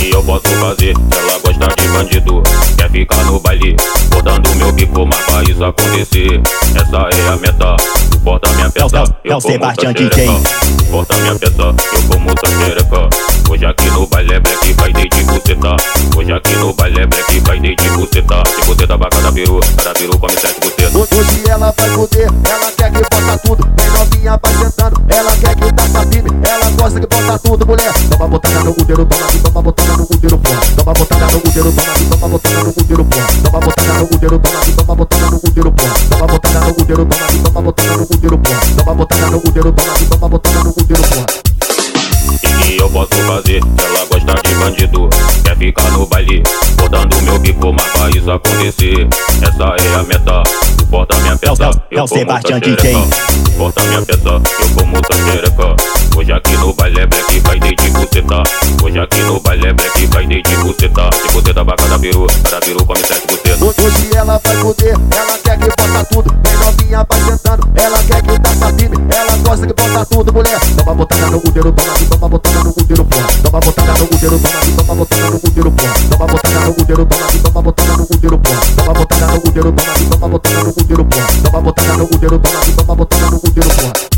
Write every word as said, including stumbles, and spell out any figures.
que eu posso fazer se ela gosta de bandido? Quer ficar no baile, botando meu bico, mas pra isso acontecer, essa é a meta. Bota minha peça, eu como muita xereca. Bota minha peça, eu como muita xereca. Hoje aqui no baile é black, vai desde buceta. Hoje aqui no baile é black, vai desde buceta. Se buceta pra cada peru, cada peru come sete bucetas. Hoje ela vai poder, ela quer que bota tudo. Vem novinha vai sentando, ela quer que taca firme. Ela gosta que bota tudo, mulher. Toma botada no gudeiro, toma aqui, toma botada no gudeiro, porra. Toma botada no gudeiro, toma aqui, toma botada no gudeiro, porra. Toma botada no gudeiro, toma aqui, toma botada no gudeiro, porra. Toma botada no gudeiro, toma aqui, toma botada no gudeiro, porra. Toma botada no gudeiro, toma aqui, toma botada no gudeiro, porra. O que eu posso fazer se ela gosta de bandido? Quer ficar no baile, botando meu bico, mas pra isso acontecer, essa é a meta. Bota minha peça, eu como muita xereca. Bota minha peça, eu como muita xereca. Hoje aqui no baile é black, vai desde buceta. Hoje aqui no baile é black, vai desde buceta. Se buceta pra cada peru, cada peru come sete bucetas. Hoje ela vai poder, ela quer que bota tudo. Vem novinha vai sentando, ela quer que taca firme. Ela gosta que bota tudo, mulher. Toma botada no gudeiro, toma aqui, toma botada no gudeiro, porra. Toma botada no gudeiro, toma aqui, toma botada no gudeiro, porra. Toma botada no gudeiro, toma aqui, toma botada no gudeiro, porra. Toma botada no gudeiro, toma aqui, toma botada no gudeiro, porra. Toma botada no gudeiro, toma aqui, toma botada no gudeiro, porra.